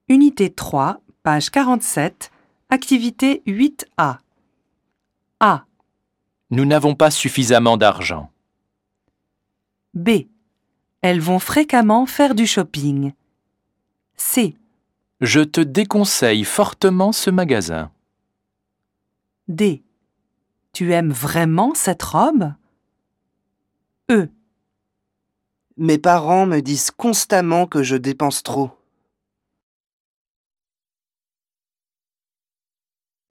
Unité 3, page 47, activité 8A. A. Nous n'avons pas suffisamment d'argent. B. Elles vont fréquemment faire du shopping. C. Je te déconseille fortement ce magasin. D. Tu aimes vraiment cette robe? E. Mes parents me disent constamment que je dépense trop.